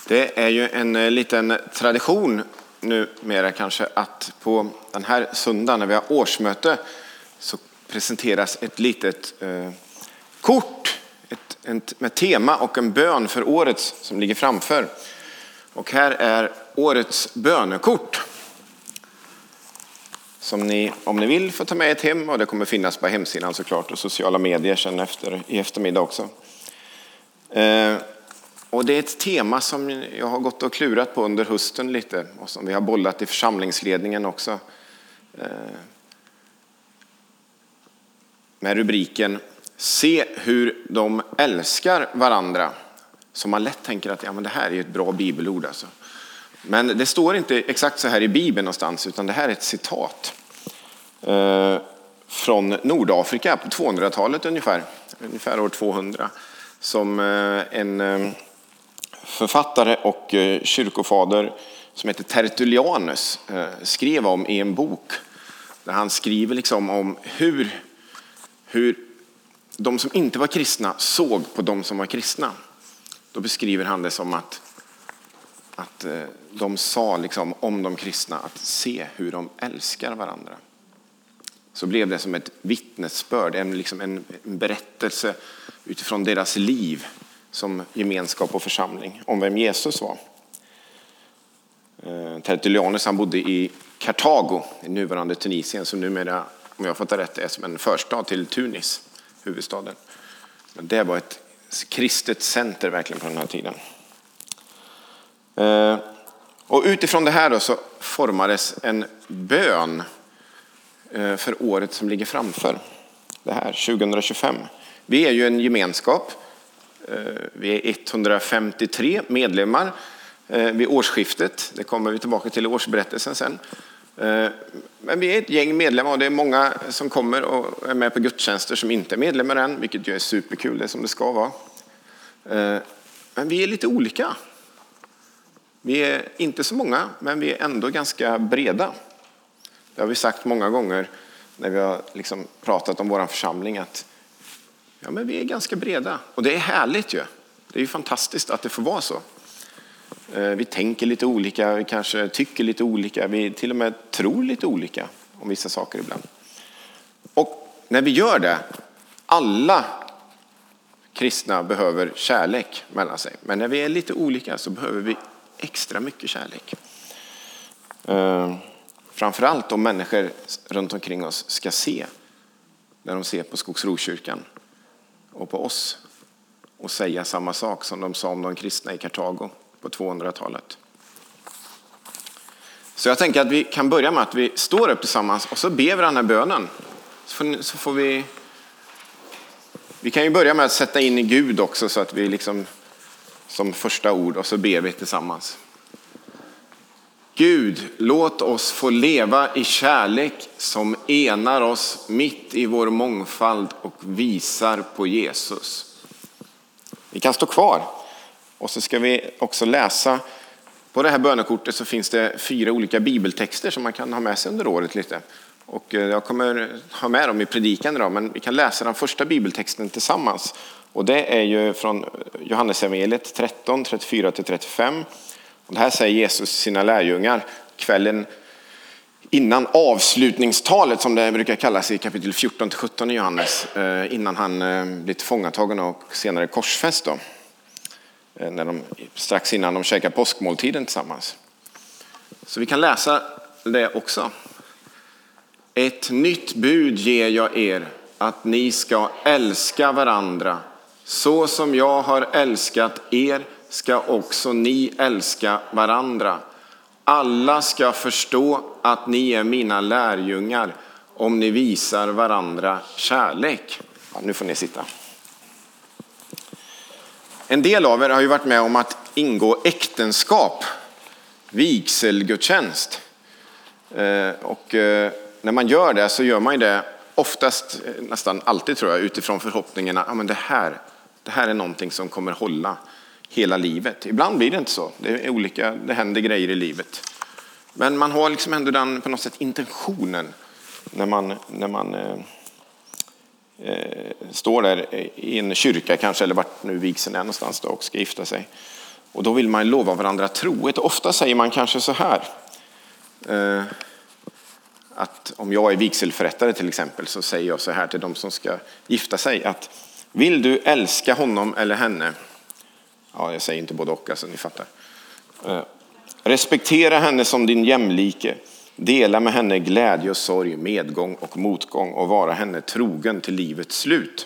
Det är ju en liten tradition numera kanske att på den här söndagen när vi har årsmöte så presenteras ett litet kort med tema och en bön för året som ligger framför. Och här är årets bönekort som ni, om ni vill, får ta med ett hem, och det kommer finnas på hemsidan såklart och sociala medier sen i eftermiddag också. Och det är ett tema som jag har gått och klurat på under hösten lite och som vi har bollat i församlingsledningen också. Med rubriken Se hur de älskar varandra. Som man lätt tänker att men det här är ett bra bibelord alltså. Men det står inte exakt så här i Bibeln någonstans, utan det här är ett citat från Nordafrika på 200-talet ungefär år 200, som en författare och kyrkofader som heter Tertullianus skrev om i en bok där han skriver liksom om hur de som inte var kristna såg på de som var kristna. Då beskriver han det som att de sa liksom om de kristna att se hur de älskar varandra. Så blev det som ett vittnesbörd, en berättelse utifrån deras liv som gemenskap och församling om vem Jesus var. Tertullianus, han bodde i Kartago, i nuvarande Tunisien, som numera, om jag har fått det rätt, är som en förstad till Tunis, huvudstaden. Men det var ett kristet center verkligen på den här tiden. Och utifrån det här då så formades en bön för året som ligger framför. Det här, 2025. Vi är ju en gemenskap. Vi är 153 medlemmar vid årsskiftet. Det kommer vi tillbaka till i årsberättelsen sen. Men vi är ett gäng medlemmar och det är många som kommer och är med på gudstjänster som inte är medlemmar än, vilket ju är superkul, det är som det ska vara. Men vi är lite olika. Vi är inte så många, men vi är ändå ganska breda. Det har vi sagt många gånger när vi har liksom pratat om vår församling, att men vi är ganska breda. Och det är härligt ju. Det är ju fantastiskt att det får vara så. Vi tänker lite olika, vi kanske tycker lite olika, vi till och med tror lite olika om vissa saker ibland. Och när vi gör det, alla kristna behöver kärlek mellan sig. Men när vi är lite olika så behöver vi extra mycket kärlek. Framförallt om människor runt omkring oss ska se, när de ser på Skogsrokyrkan och på oss, och säga samma sak som de sa om de kristna i Kartago på 200-talet. Så jag tänker att vi kan börja med att vi står upp tillsammans och så ber vi den här bönen. Så får vi kan ju börja med att sätta in i Gud också, så att vi liksom som första ord, och så ber vi tillsammans. Gud, låt oss få leva i kärlek som enar oss mitt i vår mångfald och visar på Jesus. Vi kan stå kvar och så ska vi också läsa. På det här bönekortet så finns det 4 olika bibeltexter som man kan ha med sig under året lite. Och jag kommer ha med dem i predikan idag, men vi kan läsa den första bibeltexten tillsammans. Och det är ju från Johannesevangeliet 13, 34-35. Och det här säger Jesus sina lärjungar kvällen innan avslutningstalet, som det brukar kallas i kapitel 14-17 i Johannes, innan han blir tillfångatagen och senare korsfäst då. Strax innan de käkar påskmåltiden tillsammans. Så vi kan läsa det också. Ett nytt bud ger jag er, att ni ska älska varandra. Så som jag har älskat er ska också ni älska varandra. Alla ska förstå att ni är mina lärjungar om ni visar varandra kärlek. Ja, nu får ni sitta. En del av er har ju varit med om att ingå äktenskap, vigselgudstjänst. Och när man gör det så gör man ju det oftast, nästan alltid tror jag, utifrån förhoppningen att det här är någonting som kommer hålla hela livet. Ibland blir det inte så. Det är olika, det händer grejer i livet. Men man har liksom ändå den på något sätt intentionen när man står där i en kyrka kanske, eller vart nu vigseln är någonstans då, och ska gifta sig. Och då vill man lova varandra trohet. Ofta säger man kanske så här. Att om jag är vigselförrättare till exempel, så säger jag så här till de som ska gifta sig. Att vill du älska honom eller henne? Ja, jag säger inte både och, alltså ni fattar. Respektera henne som din jämlike. Dela med henne glädje och sorg, medgång och motgång. Och vara henne trogen till livets slut.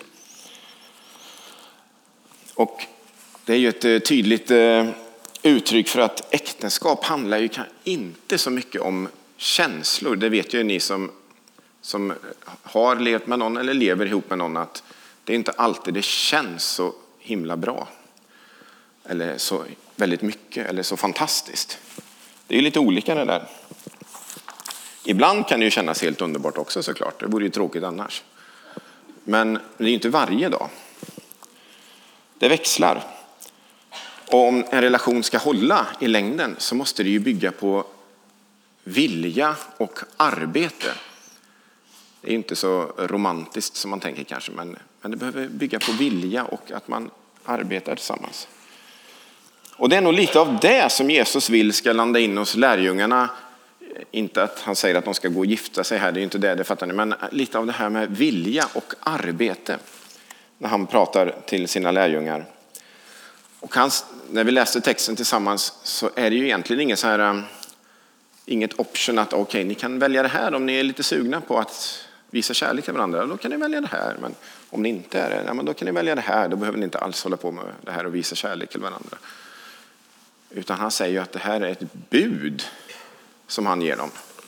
Och det är ju ett tydligt uttryck för att äktenskap handlar ju inte så mycket om känslor. Det vet ju ni som har levt med någon eller lever ihop med någon, att det är inte alltid det känns så himla bra. Eller så väldigt mycket, eller så fantastiskt. Det är ju lite olika det där. Ibland kan det ju kännas helt underbart också såklart. Det vore ju tråkigt annars. Men det är inte varje dag. Det växlar. Och om en relation ska hålla i längden så måste det ju bygga på vilja och arbete. Det är inte så romantiskt som man tänker kanske, men det behöver bygga på vilja och att man arbetar tillsammans. Och det är nog lite av det som Jesus vill ska landa in hos lärjungarna. Inte att han säger att de ska gå och gifta sig här, det är inte det fattar ni. Men lite av det här med vilja och arbete när han pratar till sina lärjungar. Och när vi läste texten tillsammans så är det ju egentligen inget option att okej, ni kan välja det här om ni är lite sugna på att visa kärlek till varandra. Då kan ni välja det här. Men om ni inte är det, då kan ni välja det här. Då behöver ni inte alls hålla på med det här och visa kärlek till varandra. Utan han säger ju att det här är ett bud som han ger dem.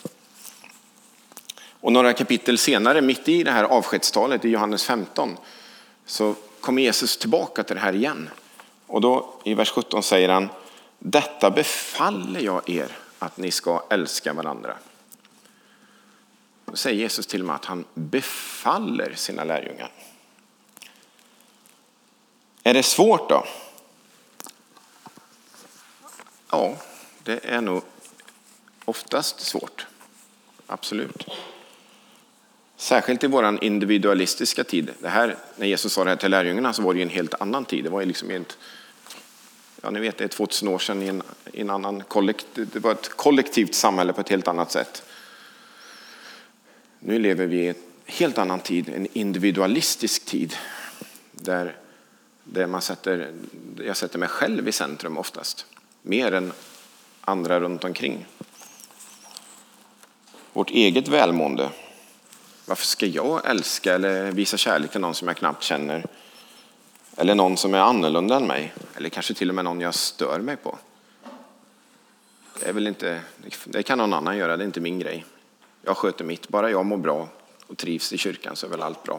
Och några kapitel senare, mitt i det här avskedstalet i Johannes 15, så kommer Jesus tillbaka till det här igen. Och då i vers 17 säger han: detta befaller jag er, att ni ska älska varandra. Då säger Jesus till och med att han befaller sina lärjungar. Är det svårt då? Ja, det är nog oftast svårt. Absolut. Särskilt i våran individualistiska tid. Det här, när Jesus sa det här till lärjungarna, så var det ju en helt annan tid. Det var ju liksom ni vet, det är 2000 år sedan i en annan det var ett kollektivt samhälle på ett helt annat sätt. Nu lever vi i en helt annan tid, en individualistisk tid. Där jag sätter mig själv i centrum oftast. Mer än andra runt omkring. Vårt eget välmående. Varför ska jag älska eller visa kärlek till någon som jag knappt känner? Eller någon som är annorlunda än mig? Eller kanske till och med någon jag stör mig på? Det kan någon annan göra, det är inte min grej. Jag sköter mitt, bara jag mår bra och trivs i kyrkan så är väl allt bra.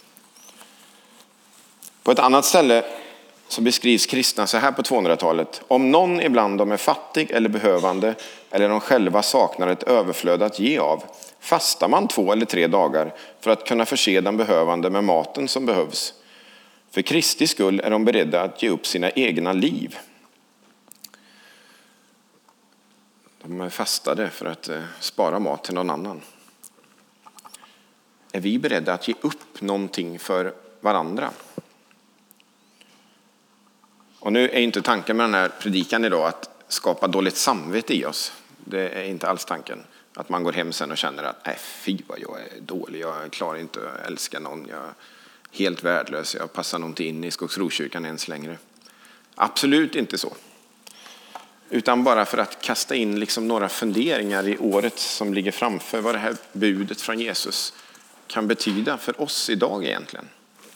På ett annat ställe så beskrivs kristna så här på 200-talet. Om någon ibland dem är fattig eller behövande eller de själva saknar ett överflöd att ge av, fastar man 2 eller 3 dagar för att kunna förse den behövande med maten som behövs. För Kristi skull är de beredda att ge upp sina egna liv. De är fastade för att spara mat till någon annan. Är vi beredda att ge upp någonting för varandra? Och nu är inte tanken med den här predikan idag att skapa dåligt samvete i oss. Det är inte alls tanken. Att man går hem sen och känner att fy vad jag är dålig, jag klarar inte att älska någon, jag är helt värdelös, jag passar nog inte in i Skogsrokyrkan ens längre. Absolut inte så. Utan bara för att kasta in liksom några funderingar i året som ligger framför, vad det här budet från Jesus kan betyda för oss idag egentligen.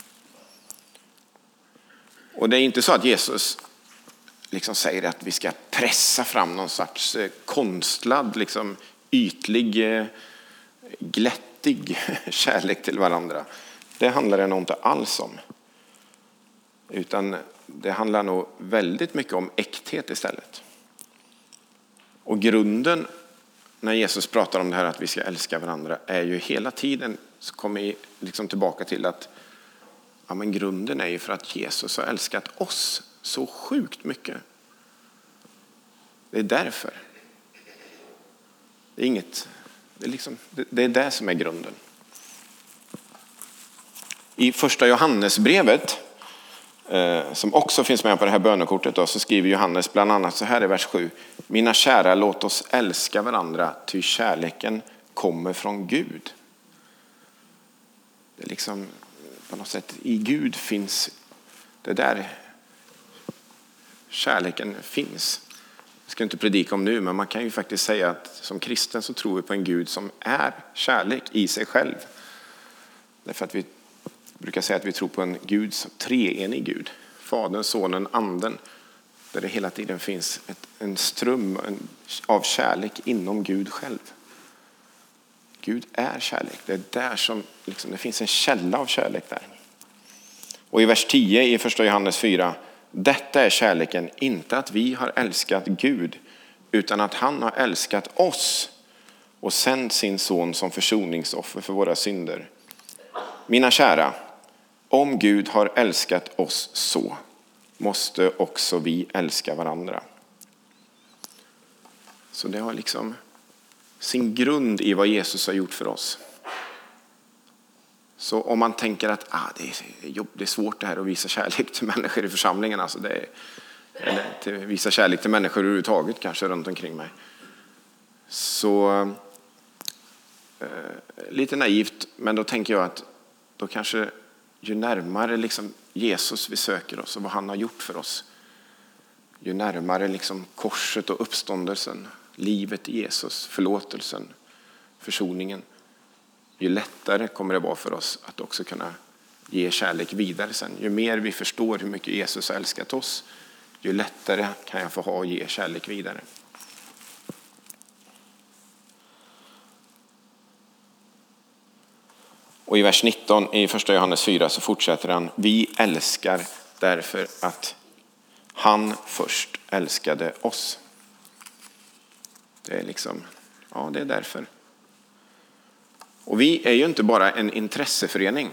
Och det är inte så att Jesus liksom säger att vi ska pressa fram någon sorts konstlad, liksom ytlig, glättig kärlek till varandra. Det handlar det nog inte alls om. Utan det handlar nog väldigt mycket om äkthet istället. Och grunden när Jesus pratar om det här att vi ska älska varandra är ju hela tiden så kommer vi liksom tillbaka till att men grunden är ju för att Jesus har älskat oss så sjukt mycket. Det är därför. Det är det som är grunden. I första Johannesbrevet som också finns med på det här bönekortet då, så skriver Johannes bland annat så här i vers 7. Mina kära, låt oss älska varandra, ty kärleken kommer från Gud. Det är liksom på något sätt i Gud finns det där kärleken finns. Jag ska inte predika om nu, men man kan ju faktiskt säga att som kristen så tror vi på en Gud som är kärlek i sig själv. Därför att vi brukar säga att vi tror på en Gud, treenig Gud. Fadern, sonen, anden. Där det hela tiden finns en ström av kärlek inom Gud själv. Gud är kärlek. Det är där som liksom, det finns en källa av kärlek där. Och i vers 10 i första Johannes 4. Detta är kärleken, inte att vi har älskat Gud, utan att han har älskat oss och sänt sin son som försoningsoffer för våra synder. Mina kära, om Gud har älskat oss så, måste också vi älska varandra. Så det har liksom sin grund i vad Jesus har gjort för oss. Så om man tänker att det är svårt det här att visa kärlek till människor i församlingen, alltså eller till visa kärlek till människor överhuvudtaget kanske runt omkring mig. Så lite naivt, men då tänker jag att då kanske ju närmare liksom Jesus vi söker oss och vad han har gjort för oss, ju närmare liksom korset och uppståndelsen, livet i Jesus, förlåtelsen, försoningen, ju lättare kommer det vara för oss att också kunna ge kärlek vidare sen. Ju mer vi förstår hur mycket Jesus har älskat oss, ju lättare kan jag få ha och ge kärlek vidare. Och i vers 19 i första Johannes 4 så fortsätter han. Vi älskar därför att han först älskade oss. Det är liksom, det är därför. Och vi är ju inte bara en intresseförening.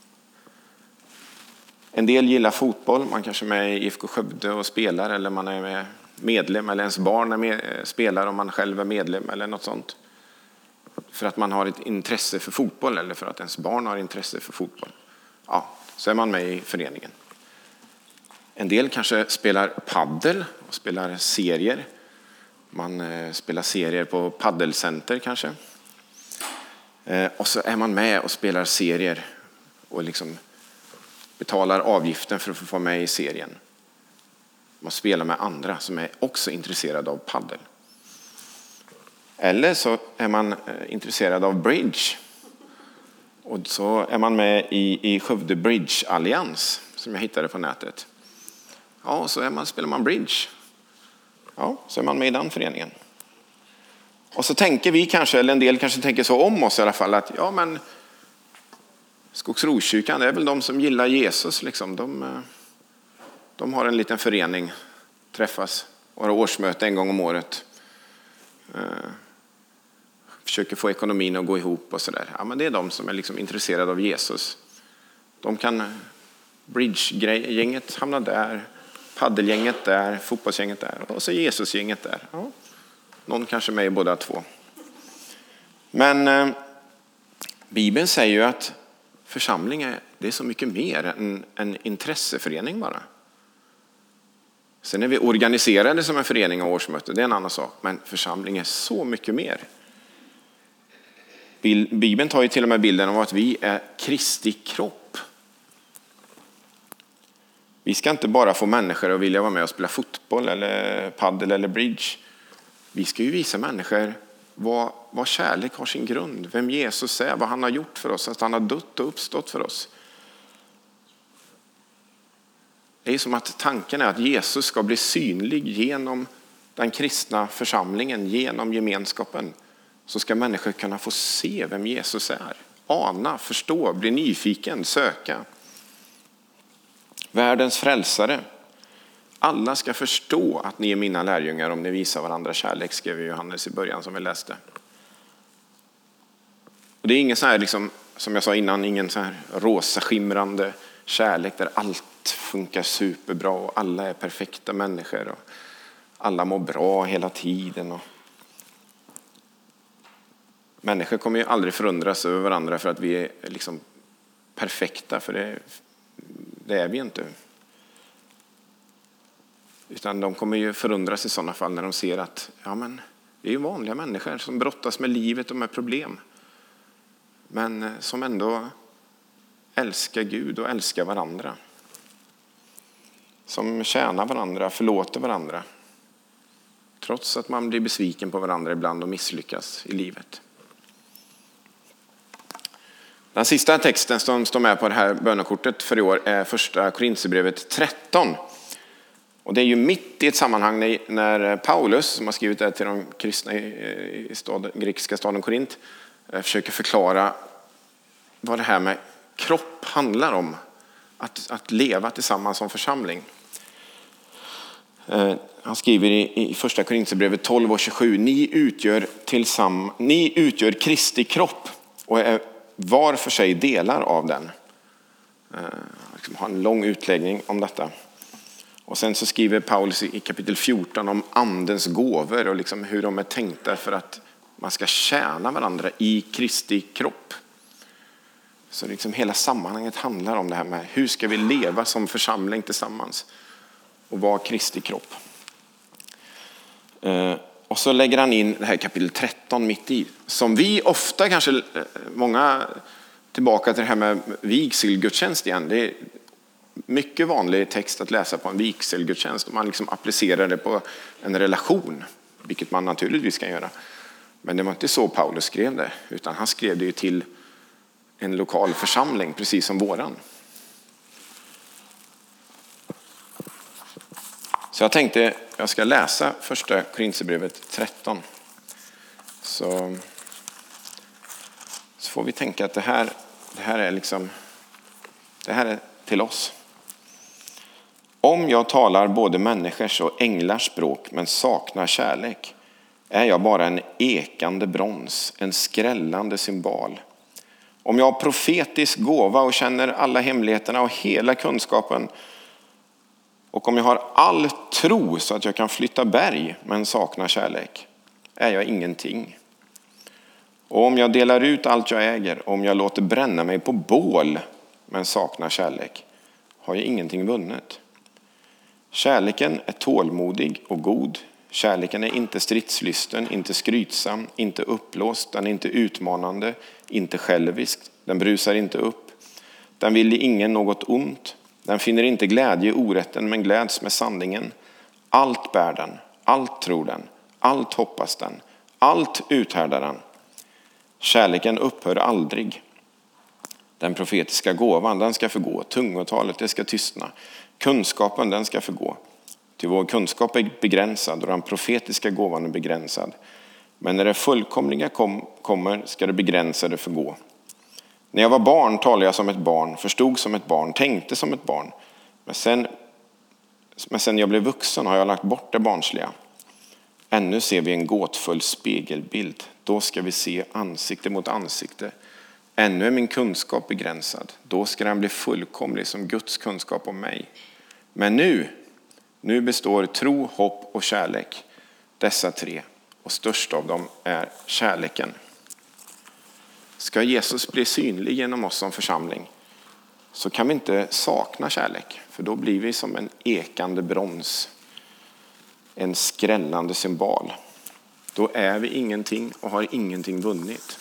En del gillar fotboll, man kanske är med i IFK Skövde och spelar, eller man är med medlem, eller ens barn spelar om man själv är medlem eller något sånt. För att man har ett intresse för fotboll eller för att ens barn har intresse för fotboll. Ja, så är man med i föreningen. En del kanske spelar paddel och spelar serier. Man spelar serier på paddelcenter kanske. Och så är man med och spelar serier och liksom betalar avgiften för att få vara med i serien. Man spelar med andra som är också intresserade av paddel. Eller så är man intresserad av bridge. Och så är man med i Skövde Bridge-allians som jag hittade på nätet. Ja, och så spelar man bridge. Ja, så är man med i den föreningen. Och så tänker vi kanske, eller en del kanske tänker så om oss i alla fall, att men Skogsroskyrkan, det är väl de som gillar Jesus liksom. De har en liten förening, träffas och har årsmöte en gång om året. Försöker få ekonomin att gå ihop och sådär. Ja, men det är de som är liksom intresserade av Jesus. De kan, bridge-gänget hamna där, paddelgänget där, fotbollsgänget där och så Jesus-gänget där. Ja. Någon kanske med i båda två. Men Bibeln säger ju att församling det är så mycket mer än en intresseförening bara. Sen är vi organiserade som en förening och årsmöte, det är en annan sak. Men församling är så mycket mer. Bibeln tar ju till och med bilden av att vi är Kristi kropp. Vi ska inte bara få människor att vilja vara med och spela fotboll eller paddel eller bridge. Vi ska ju visa människor vad kärlek har sin grund. Vem Jesus är, vad han har gjort för oss. Att han har dött och uppstått för oss. Det är som att tanken är att Jesus ska bli synlig genom den kristna församlingen, genom gemenskapen. Så ska människor kunna få se vem Jesus är. Ana, förstå, bli nyfiken, söka. Världens frälsare. Alla ska förstå att ni är mina lärjungar om ni visar varandra kärlek, skrev Johannes i början som vi läste. Och det är ingen så här, liksom, som jag sa innan, ingen så här rosa skimrande kärlek där allt funkar superbra och alla är perfekta människor och alla mår bra hela tiden. Och människor kommer ju aldrig förundras över varandra för att vi är liksom perfekta, för det är vi inte. Utan de kommer ju förundras i sådana fall när de ser att det är ju vanliga människor som brottas med livet och med problem. Men som ändå älskar Gud och älskar varandra. Som tjänar varandra, förlåter varandra. Trots att man blir besviken på varandra ibland och misslyckas i livet. Den sista texten som står med på det här bönekortet för i år är första Korinthierbrevet 13. Och det är ju mitt i ett sammanhang när Paulus, som har skrivit det till de kristna i grekiska staden Korint, försöker förklara vad det här med kropp handlar om. Att leva tillsammans som församling. Han skriver i första Korinthierbrevet 12:27: Ni utgör Kristi kropp och är var för sig delar av den. Jag har en lång utläggning om detta. Och sen så skriver Paulus i kapitel 14 om andens gåvor och liksom hur de är tänkta för att man ska tjäna varandra i Kristi kropp. Så liksom hela sammanhanget handlar om det här med hur ska vi leva som församling tillsammans och vara Kristi kropp. Och så lägger han in det här kapitel 13 mitt i. Som vi ofta kanske, många tillbaka till det här med vigselgudstjänst igen. Det är mycket vanlig text att läsa på en vigselgudstjänst. Och man liksom applicerar det på en relation, vilket man naturligtvis kan göra. Men det var inte så Paulus skrev det, utan han skrev det ju till en lokal församling, precis som våran. Så jag tänkte jag ska läsa första Korinthierbrevet 13. Så får vi tänka att det här är till oss. Om jag talar både människors och änglars språk men saknar kärlek, är jag bara en ekande brons, en skrällande symbol. Om jag har profetisk gåva och känner alla hemligheterna och hela kunskapen, och om jag har all tro så att jag kan flytta berg men saknar kärlek, är jag ingenting. Och om jag delar ut allt jag äger, om jag låter bränna mig på bål men saknar kärlek, har jag ingenting vunnit. Kärleken är tålmodig och god. Kärleken är inte stridslysten, inte skrytsam, inte uppblåst, den är inte utmanande, inte självisk, den brusar inte upp. Den vill ingen något ont. Den finner inte glädje i orätten men gläds med sanningen. Allt bär den, allt tror den, allt hoppas den, allt uthärdar den. Kärleken upphör aldrig. Den profetiska gåvan, den ska förgå. Tungotalet, det ska tystna. Kunskapen, den ska förgå. Till vår kunskap är begränsad och den profetiska gåvan är begränsad. Men när det fullkomliga kommer ska det begränsade förgå. När jag var barn talade jag som ett barn, förstod som ett barn, tänkte som ett barn. Men sen jag blev vuxen har jag lagt bort det barnsliga. Ännu ser vi en gåtfull spegelbild. Då ska vi se ansikte mot ansikte. Ännu är min kunskap begränsad. Då ska den bli fullkomlig som Guds kunskap om mig. Men nu består tro, hopp och kärlek. Dessa tre. Och störst av dem är kärleken. Ska Jesus bli synlig genom oss som församling, så kan vi inte sakna kärlek. För då blir vi som en ekande brons. En skrällande symbol. Då är vi ingenting och har ingenting vunnit.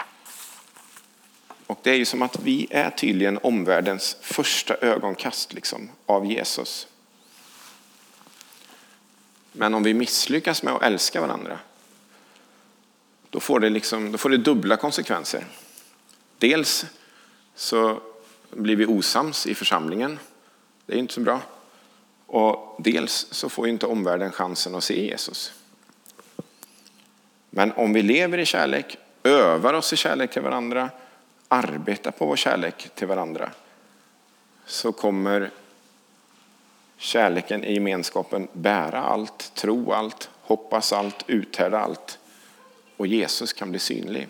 Och det är ju som att vi är tydligen omvärldens första ögonkast av Jesus. Men om vi misslyckas med att älska varandra, då får det dubbla konsekvenser. Dels så blir vi osams i församlingen. Det är inte så bra. Och dels så får inte omvärlden chansen att se Jesus. Men om vi lever i kärlek, övar oss i kärlek till varandra, arbetar på vår kärlek till varandra, så kommer kärleken i gemenskapen bära allt, tro allt, hoppas allt, uthärda allt. Och Jesus kan bli synlig.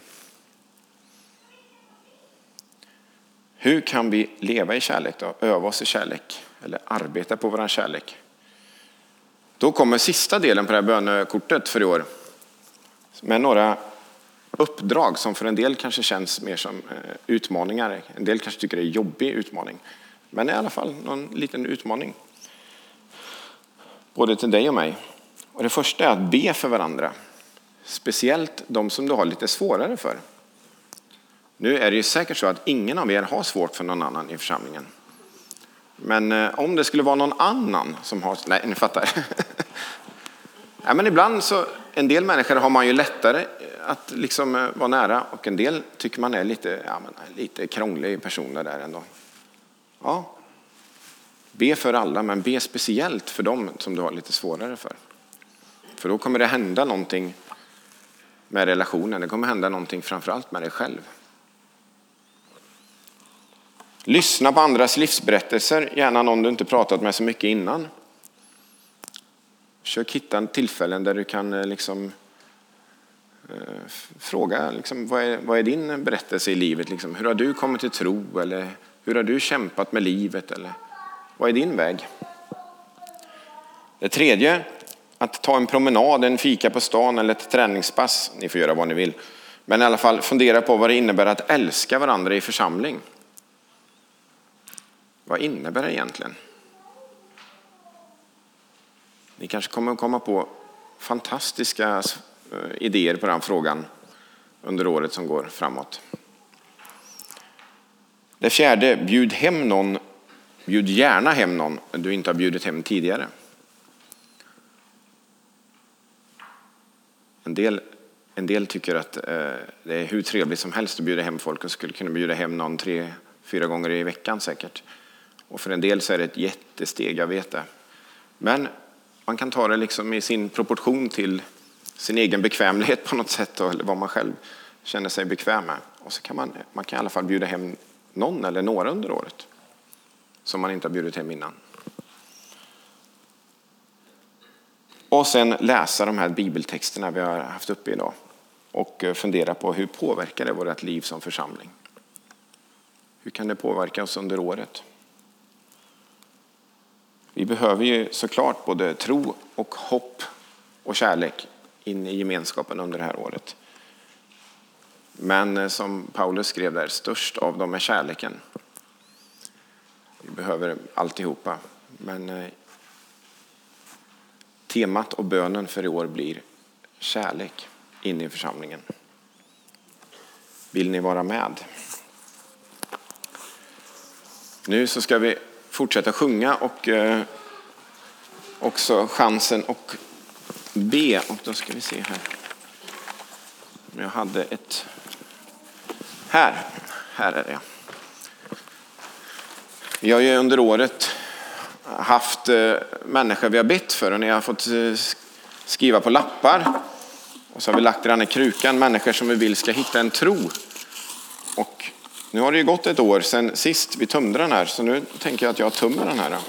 Hur kan vi leva i kärlek då? Öva oss i kärlek eller arbeta på vår kärlek? Då kommer sista delen på det här bönekortet för i år med några uppdrag som för en del kanske känns mer som utmaningar. En del kanske tycker det är en jobbig utmaning. Men i alla fall någon liten utmaning. både till dig och mig. Och det första är att be för varandra. Speciellt de som du har lite svårare för. Nu är det ju säkert så att ingen av er har svårt för någon annan i församlingen. Men om det skulle vara någon annan som har... Nej, ni fattar. Ja, men ibland så... En del människor har man ju lättare att liksom vara nära. Och en del tycker man är lite krånglig personer där ändå. Ja. Be för alla, men be speciellt för dem som du har lite svårare för. För då kommer det hända någonting med relationen. Det kommer hända någonting framförallt med dig själv. Lyssna på andras livsberättelser. Gärna någon du inte pratat med så mycket innan. Försök hitta en tillfällen där du kan fråga vad är din berättelse i livet? Hur har du kommit till tro? Eller hur har du kämpat med livet? Eller vad är din väg? Det tredje, att ta en promenad, en fika på stan eller ett träningspass. Ni får göra vad ni vill. Men i alla fall fundera på vad det innebär att älska varandra i församling. Vad innebär det egentligen? Ni kanske kommer att komma på fantastiska idéer på den frågan under året som går framåt. Det fjärde, bjud gärna hem någon du inte har bjudit hem tidigare. En del tycker att det är hur trevligt som helst att bjuda hem folk och skulle kunna bjuda hem någon 3-4 gånger i veckan säkert. Och för en del så är det ett jättesteg, jag vet det. Men man kan ta det i sin proportion till sin egen bekvämlighet på något sätt. Eller vad man själv känner sig bekväm med. Och så kan man kan i alla fall bjuda hem någon eller några under året. Som man inte har bjudit hem innan. Och sen läsa de här bibeltexterna vi har haft uppe idag. Och fundera på hur påverkar det vårt liv som församling. Hur kan det påverka oss under året? Vi behöver ju såklart både tro och hopp och kärlek in i gemenskapen under det här året. Men som Paulus skrev där, störst av dem är kärleken. Vi behöver alltihopa. Men temat och bönen för i år blir kärlek in i församlingen. Vill ni vara med? Nu så ska vi fortsätta sjunga och också chansen att be. Och då ska vi se här. Jag hade ett... Här är det. Vi har ju under året haft människor vi har bett för. Och ni har fått skriva på lappar. Och så har vi lagt den i krukan. Människor som vi vill ska hitta en tro. Och nu har det ju gått ett år sedan sist vi tömde den här. Så nu tänker jag att jag tömmer den här.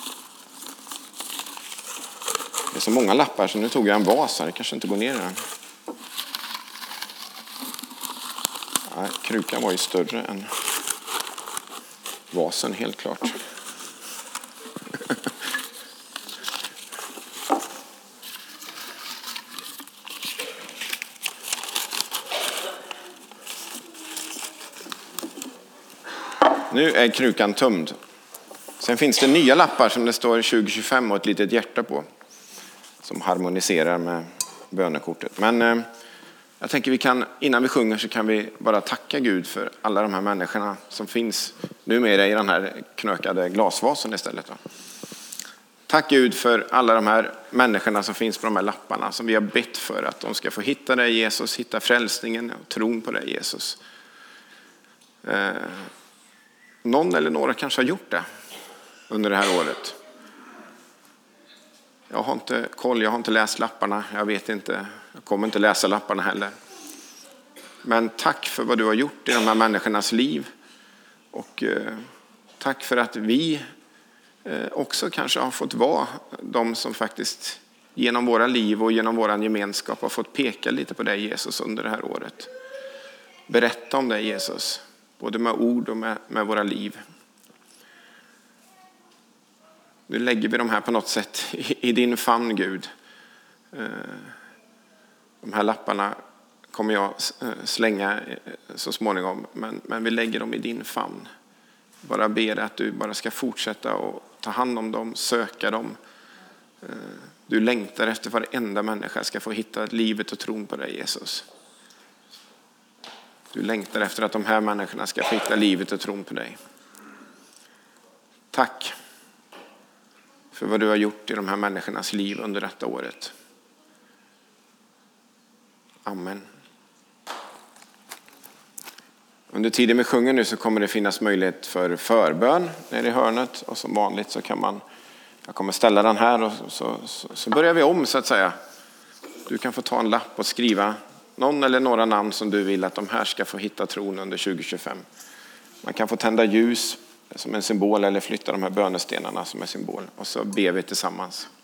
Det är så många lappar så nu tog jag en vas här. Det kanske inte går ner i den. Nej, krukan var ju större än vasen, helt klart. Nu är krukan tömd. Sen finns det nya lappar som det står 2025 och ett litet hjärta på. Som harmoniserar med bönekortet. Men jag tänker innan vi sjunger så kan vi bara tacka Gud för alla de här människorna som finns numera i den här knökade glasvasen istället. Tack Gud för alla de här människorna som finns på de här lapparna som vi har bett för att de ska få hitta dig Jesus, hitta frälsningen och tron på dig Jesus. Någon eller några kanske har gjort det under det här året. Jag har inte koll, jag har inte läst lapparna, jag vet inte, jag kommer inte läsa lapparna heller. Men tack för vad du har gjort i de här människornas liv. Och tack för att vi också kanske har fått vara de som faktiskt genom våra liv och genom våran gemenskap har fått peka lite på dig Jesus under det här året. Berätta om dig Jesus, både med ord och med våra liv. Nu lägger vi de här på något sätt i din famn, Gud. De här lapparna kommer jag slänga så småningom. Men vi lägger dem i din famn. Bara ber att du bara ska fortsätta och ta hand om dem, söka dem. Du längtar efter att varenda människa ska få hitta livet och tron på dig, Jesus. Du längtar efter att de här människorna ska få hitta livet och tron på dig. Tack för vad du har gjort i de här människornas liv under detta året. Amen. Under tiden vi sjunger nu så kommer det finnas möjlighet för förbön nere i hörnet. Och som vanligt så kan jag kommer ställa den här och så börjar vi om så att säga. Du kan få ta en lapp och skriva någon eller några namn som du vill att de här ska få hitta tron under 2025. Man kan få tända ljus som en symbol eller flytta de här bönestenarna som en symbol. Och så ber vi tillsammans.